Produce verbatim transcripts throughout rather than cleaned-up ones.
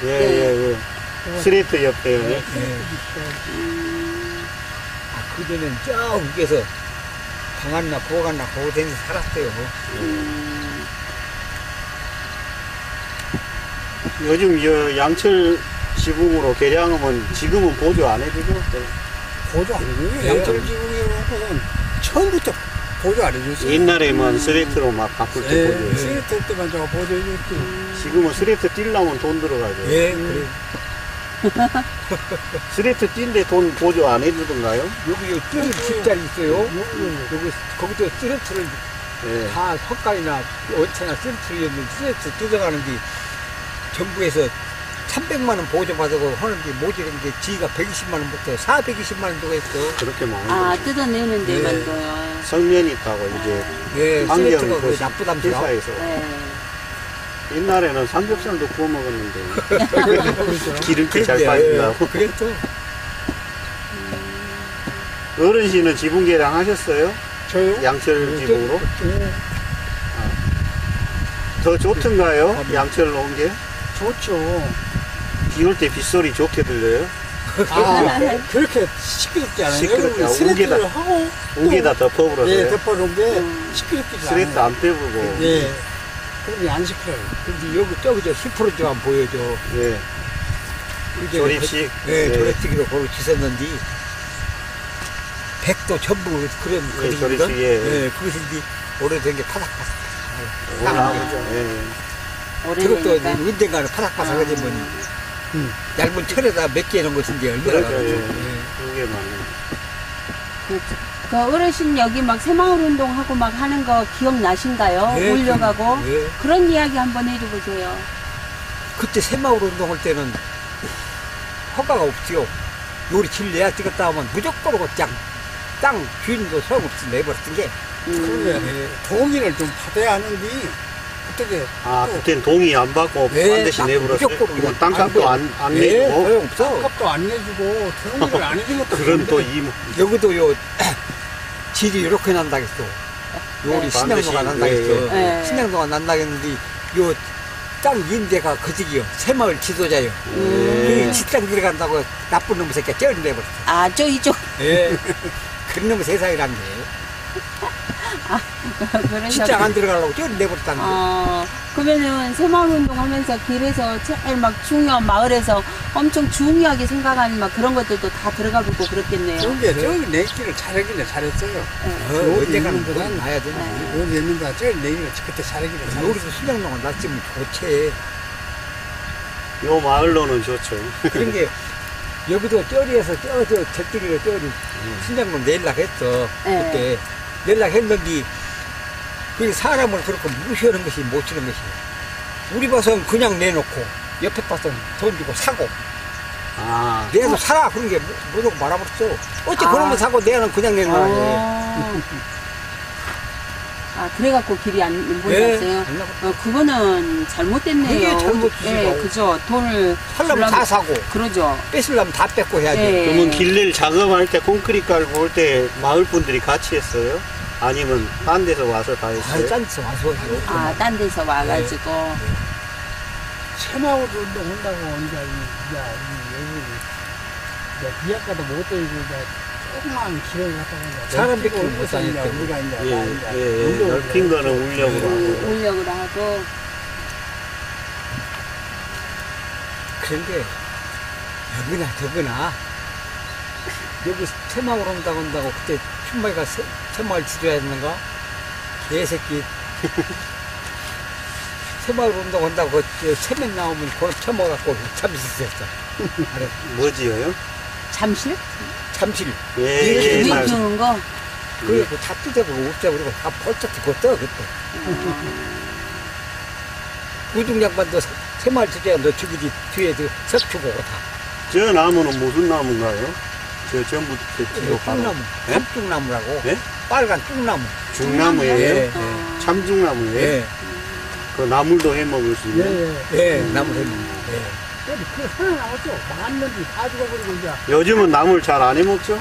예, 예, 예. 스레이트 옆에요. 네. 네. 음, 아, 그전에는 저 위에서 방안나 보관나 보고 다니면서 살았어요. 음, 요즘 저 양철 지붕으로 개량하면 지금은 보조 안 해주죠? 보조 안 해줘요. 예. 양철 지붕이라고는 처음부터 보조 안 해줬어요. 옛날에만 스레이트로 막 바꿀 때 예, 보조. 스레이트 때만 저거 보조해줬지. 지금은 스레이트 뛸려면 돈 들어가죠. 예, 그래. 스레이트 뛸때 돈 보조 안 해주던가요? 여기 요 뜰 집자리 있어요. 여기 거기서 쓰레트를 예. 다 석가이나 원체나 쓰레트였는데 쓰레트 뜯어가는 게 정부에서 삼백만 원 보조받고 하는데 모자란 게 지가 백이십만 원부터 사백이십만 원 두고 했어. 그렇게 많이. 아, 뜯어내는 네. 데만도요. 성면이 있다고 이제 예, 환경이 쓰레트가 그 그 나쁘담더라. 회사에서. 네. 옛날에는 삼겹살도 구워 먹었는데 기름기 잘 그런데, 빠진다고. 예, 그랬죠. 어르신은 지붕 개량 하셨어요? 저요? 양철 지붕으로? 예, 더 좋던가요? 양철로 온 게? 좋죠. 비 올 때 빗소리 좋게 들려요? 아, 그렇게 시끄럽지 않아요. 시끄럽지 않아요. 스레트를 웅게다. 하고 웅게다 덮어버려서요? 예, 덮어놓은 게 음. 시끄럽지 않아요. 스레트 안 빼보고. 예. 그러면 안 시끄러요. 근데 여기 저기 저 십 퍼센트만 보여줘. 예. 그전에 조립식. 그- 예, 예. 조립식으로 거기 짓었는데 백도 전부 그런 예, 그림이거든. 조립식, 예. 예, 그것이 이제 오래된 게 파삭파삭. 올라오죠. 예. 저것도 오래되니까. 언젠가는 파삭파삭하지 뭐. 음. 얇은 철에다 몇 개 넣은 것인지 얼마나 그렇죠. 가지고. 예. 그게 많아요. 그렇죠. 그 어르신 여기 막 새마을 운동하고 막 하는 거 기억나신가요? 예, 올려가고. 예. 그런 이야기 한번 해줘보세요. 그때 새마을 운동할 때는 허가가 없지요. 요리 길 내야 찍었다 하면 무조건 그땅 땅 주인도 소용없이 내버렸던 게. 음, 그러면 동의를 좀 받아야 하는데 어떻게 아, 또 그땐 동의 안 받고 예, 반드시 딱 내버렸어요? 무조건 그냥 땅값도 안, 안 예, 내주고? 소용없어. 값도 안 내주고 동의를 안 해준 것도 그런 또 있는데 이, 여기도 요 질이 이렇게 난다겠어. 요리 네. 신양도가 반드시, 난다겠어. 예, 예. 신양도가 난다겠는데 요 땅 임대가 거지기요. 새마을 지도자요. 음. 그 식당 들어간다고 나쁜 놈의 새끼가 쩔내버렸어. 아, 저 이쪽. 예. 그런 놈의 세상이란 게. 그런 직장 안 들어가려고 쩔내버렸다는 거. 어, 그러면은 새마을 운동하면서 길에서 제일 막 중요한 마을에서 엄청 중요하게 생각하는 막 그런 것들도 다 들어가고 그렇겠네요. 저게 저기 내기를 잘하기는 잘했어요. 어, 요리 언젠가는 있는 그건 데는 나야 돼. 네. 여기 있는 데가 저기 내기를 그때 잘하기는 잘했어요. 우리도 신양도가 났으면 좋지. 요 마을로는 좋죠. 그런 게 여기도 쩌리에서 쩌저 저쪽으로 쩌리 신장로 내려고 했어. 네. 그때 내려고 했는데 그 사람을 그렇게 무시하는 것이 못 치는 것이. 우리 봐서는 그냥 내놓고 옆에 봐서는 돈 주고 사고 아, 내도 사라 그런 게 뭐라고 말아버렸어. 어째 아. 그러면 사고 내는 그냥 내놔야 돼. 어. 아, 그래갖고 길이 안 예, 보였어요. 안 나가. 어, 그거는 잘못됐네요. 그게 잘못이죠. 예, 그죠. 돈을 살려면 다 사고 그러죠. 뺏으려면 다 뺏고 해야지. 예. 그러면 길낼 작업할 때 콘크리트 깔고 올 때 마을 분들이 같이 했어요? 아니면 딴 데서 와서 다 아, 했어요? 짠서 와서 해요. 아, 딴 데서 와가지고. 새마을 운동 한다고 이제 이제 여기 이제 비약가도 못 되고 이제 조그만 길을 갖다가 이제 사람들이 넓히고 못 해서 이제 다녔죠. 우리가 이제 예, 다 이제 예, 예. 운동을 넓힌 거는 울려고 하고. 울려고 하고. 그런 게 여기나 저기나 여기 새마을 온다고 한다고 그때 춘마이가 새, 새마을 지도해야 했는가? 개새끼 새마을 온다고 한다고 그 세면 나오면 그걸 쳐먹어갖고 잠시 있었어. 알았어. 뭐지요? 잠실? 잠실 예, 예, 예. 위에 주는 거? 그리고 다 뜯어버리고 없애버리고 다 벌쩍 듣고 떠 그때 우중양반도 새마을 지도야 너 저기 뒤에 저 석주고 다 저 나무는 무슨 나무인가요? 저 전부 저 뒤로 바로. 뚝나무 예? 삼뚝나무라고 예? 빨간 뚝나무 중나무예요? 예. 어. 참중나무예요? 예. 그 나물도 해 먹을 수 있는. 예예. 예, 나무 했는데. 예. 그 하나 나왔죠. 많은데 다 죽어버리고 이제. 요즘은 나물 잘 안 해 먹죠?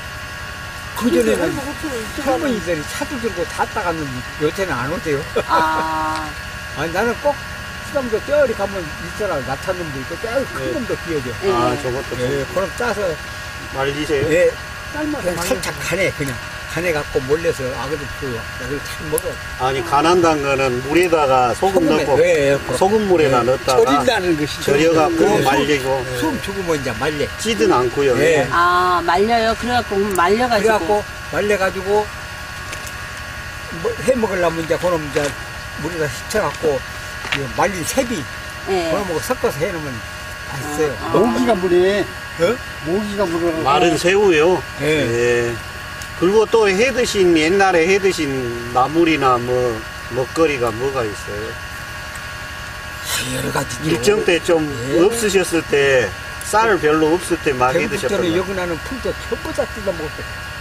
그전에는 할머니들이 차도 들고 다 따갔는데 요새는 안 오대요. 아, 아니, 나는 꼭 수당도 떼어리 가면 있잖아. 나찬 놈도 있고, 떼어리 큰 네. 놈도 끼어져. 예. 아, 저것도 예, 그럼 따서, 말리세요? 예, 삶아서 그냥 말려. 살짝 간에, 그냥. 간에 갖고 몰려서 아그들 그, 약을 잘 먹어. 아니, 간한다는 거는 물에다가 소금 소금에, 넣고, 예, 예, 소금물에다 예. 넣었다가 절인다는 것이. 절여갖고 그 말리고, 숨 죽으면 이제 말려. 찌든 않고요. 예. 아, 말려요. 그래갖고 말려가지고. 그래갖고, 말려가지고, 뭐, 해 먹으려면 이제, 그놈 이제, 물에다 씻혀갖고, 그 말린 새비, 예. 그놈하고 섞어서 해놓으면 맛있어요. 아. 모기가 물에, 어? 모기가 물어. 마른 새우요. 예. 예. 그리고 또 해 드신, 옛날에 해 드신 나물이나 뭐, 먹거리가 뭐가 있어요? 여러 가지. 일정 때 좀 예. 없으셨을 때, 쌀 별로 없을 때 많이 배고플 드셨던 때는 거. 여기 나는 풀도 전부 다 뜯어 먹었어.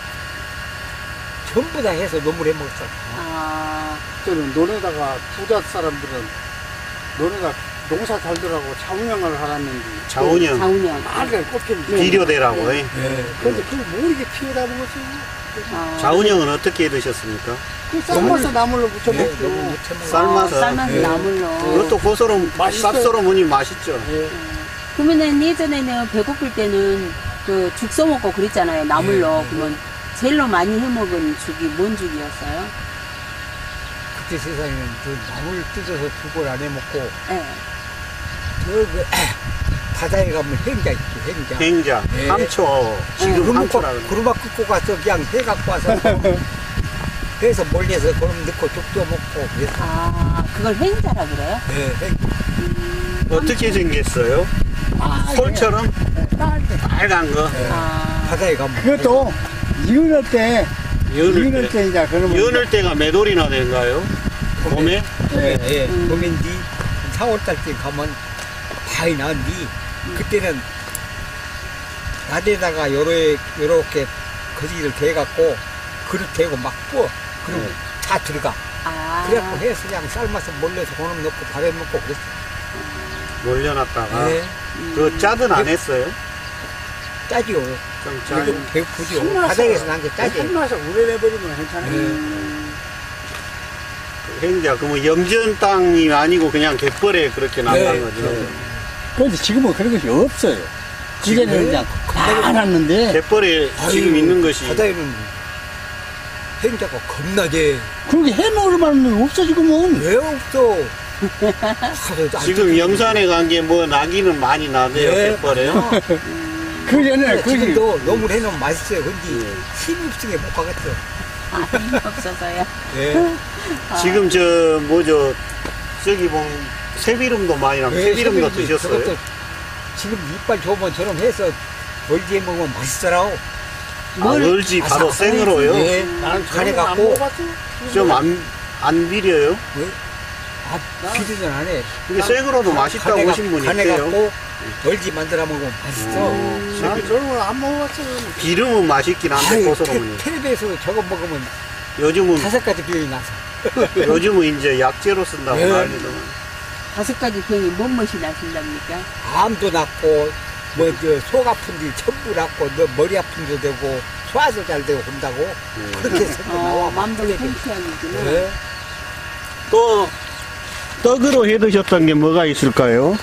전부 다 해서 노물해 먹었어. 아, 저는 논에다가 부자 사람들은 논에다 농사 잘 들어가고 자운형을 하라는데 자운형, 자운형. 말을 꼽혔는데 네. 비료대라고. 예. 예. 그런데 그걸 모르게 피해다 먹었어요. 아, 자운형은 어떻게 해 드셨습니까? 그 삶아서 나물로 부쳐 예, 먹고. 너무 못해 먹어. 삶아서. 삶아서 예. 나물로. 그것도 고소름, 맛있어요. 쌉소름하니 맛있죠. 예. 그러면은 예전에는 배고플 때는 그 죽 써먹고 그랬잖아요. 나물로. 예. 그러면 제일로 많이 해먹은 죽이 뭔 죽이었어요? 그때 세상에는 그 나물 뜯어서 죽을 안 해먹고, 예. 저, 그, 바다에 가면 행자 있지, 행자. 행자, 예. 함초, 지금 그럼 함초라 그러네. 구르막 끄고 가서 그냥 해 갖고 와서, 해서 몰려서 그럼 넣고 죽도 먹고, 그랬어. 아, 그걸 행자라 그래요? 예, 행. 어떻게 생겼어요? 아, 솔처럼 딸 빨간 거. 예. 아, 바다에 가면. 그것도 이은을 때, 연을 이은을 때. 때 이제 그러면. 연을 때가 몇 월이나 된가요? 봄에? 예, 예. 음. 봄엔 뒤, 사월 달쯤 가면 바위 나은디, 그때는 나대다가 요러, 요렇게 거지를 대갖고, 그릇 대고 막 부어. 그럼 네. 다 들어가. 아. 그래갖고 해서 그냥 삶아서 몰려서 그놈 넣고 밥에 먹고 그랬어. 몰려놨다가. 예. 그 짜든 안 했어요? 짜지요. 좀 그래도 짜요. 배고프지요. 삶아서- 바닥에서 난 게 짜지. 삶아서 우려내버리면 괜찮아요. 예. 행자, 그러면 염전 땅이 아니고 그냥 갯벌에 그렇게 나간 네. 거죠. 그런데 지금은 그런 것이 없어요. 그전에는 지금은 그냥 다 놨는데, 갯벌에 지금 아유, 있는 것이. 바다에는 행자가 겁나게. 그렇게 해먹을 만한 없어지고면. 왜 없어? 하도 안 지금 뜯기고. 염산에 간 게 뭐 나기는 많이 나대요, 예. 갯벌에. 아, 그 전에, 그 지금도 너무 해놓으면 맛있어요. 근데 예. 힘이 없으게 못 가겠어. 아, 힘이 없어서요. 예. 아, 지금 저 뭐죠, 저기 보면 새비름도 많이 나고, 새비름도 새비름이 드셨어요? 저것도 지금 이빨 좋으면 저럼 해서 멀지에 먹으면 맛있더라고. 아, 뭘- 얼지 바로 아삭아삭. 생으로요? 예. 나는 간에 저런 거안 갖고 먹어봤어. 좀 안, 안 비려요? 아, 비리는 안 해. 근데 생으로도 맛있다고 간에 하신 갖- 분이 간에 있대요. 갖고 멀지 만들어 먹으면 맛있어. 오, 난 새비름. 저런 거안 먹어봤어. 비름은 맛있긴 한데, 아유, 고소름은. 테- 텔레비에서 저거 먹으면 요즘은, 다섯 가지 비용이 나서. 요즘은 이제 약재로 쓴다고 예. 난리도. 다섯 가지 병이 뭔 멋이 나신답니까? 암도 낫고, 뭐, 저, 속 아픈 데 전부 낫고, 너 머리 아픈 데 되고, 소화도 잘 되고 한다고. 예. 그렇게 해서 또 나와. 어, 맘대로 통쾌하겠구나. 네. 또, 떡으로 해 드셨던 게 뭐가 있을까요?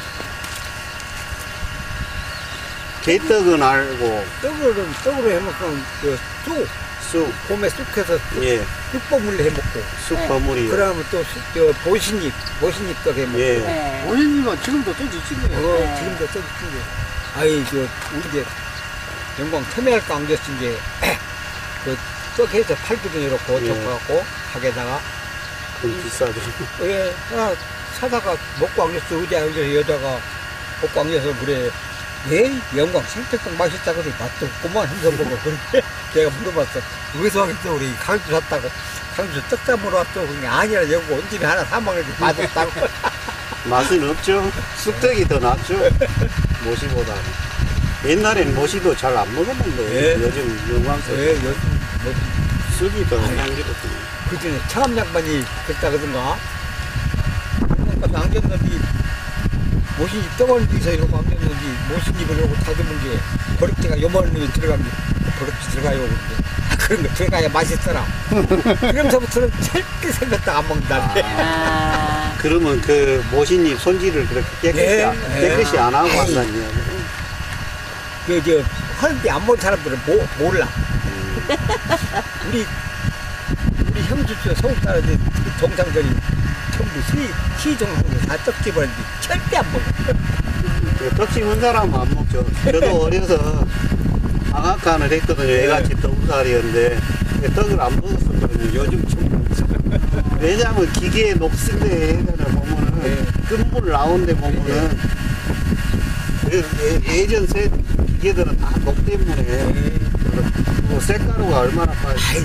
게떡은 알고, 떡으로, 떡으로 해먹으면, 그, 쑥, 쑥, 봄에 쑥해서 예, 쑥버물로 해먹고, 쑥 네. 버무리요. 그러면 또, 쑥, 저, 보신잎, 보신잎 떡 해먹고. 예. 네. 원인님은 지금도 또 지치네. 어, 네. 지금도 떡이 게 아이, 저, 우리 이제, 영광 터미할까 안 됐지, 이제, 그, 떡 해서 팔거든요, 이렇게, 예. 접어갖고, 가게다가. 좀 비싸죠. 예, 하나 사다가 먹고 안 됐어. 의자, 의자, 여자가 먹고 안 돼서 그래. 예, 영광 생떡떡 맛있다고 그래. 맛도 없구만 하면서 먹어. 그래. 내가 물어봤어. 어디서 하겠어? 우리 강주 샀다고. 강주 떡 사먹으러 왔어. 그냥 아니라 여기 온 집에 하나 사먹는데 맛없다고. 맛은 없죠. 쑥떡이 더 낫죠. 모시보다. 옛날엔 모시도 잘 안 먹었는데, 예. 요즘 영광석 예, 요즘 뭐, 쑥이 더 향기롭군요. 그 전에 차암 양반이 그랬다 그러던가. 양반 안겼는데, 모신 입 떡을 뒤서 이러고 안겼는데, 모신 입을 이러고 다듬은 게, 버럭지가 요만한 놈이 들어가면, 버럭지 들어가요. 그런데. 아, 그런 거 들어가야 맛있더라. 그러면서부터는 절대 생겼다 안 먹는다는데. 아, 그러면 그 모신잎 손질을 그렇게 깨끗이, 네, 안- 네. 깨끗이 안 하고 에이. 한다는 이야기. 그, 저, 하는데 안 본 사람들은 모, 몰라. 음. 우리, 우리 형집에서 서울 사람들 정상들이 전부 시, 시종하고 다 떡집하는데 절대 안 먹어. 그 떡 씹은 사람은 안 먹죠. 저도 어려서 방앗간을 했거든요. 애같이 떡살이었는데 떡을 안 먹었었거든요. 요즘 좀 먹죠. 왜냐하면 기계에 녹슬래 해가지고 보면은 네. 끝물 나오는데 보면은 그 예- 예전 새 기계들은 다 녹 때문에 그 색가루가 얼마나 빠져. 아이,